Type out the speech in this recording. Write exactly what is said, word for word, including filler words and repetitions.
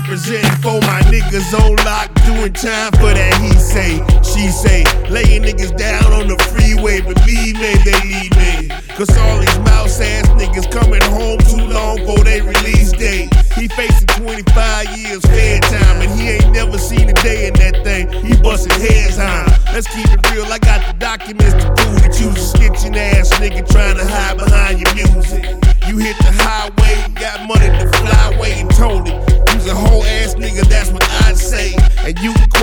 representing for my niggas on lock, doing time for that he say, she say, laying niggas down on the freeway, believe me, they need me. Cause all these mouse ass niggas coming home too long for they release date. He facing twenty-five years fair time, and he ain't never seen a day in that thing. He bustin' heads high. Let's keep it real, I got the documents to prove that you's a snitching ass nigga trying to hide behind your music. You hit the highway, got money to fly away and told it. You's a whole ass nigga, that's what I'd say. And you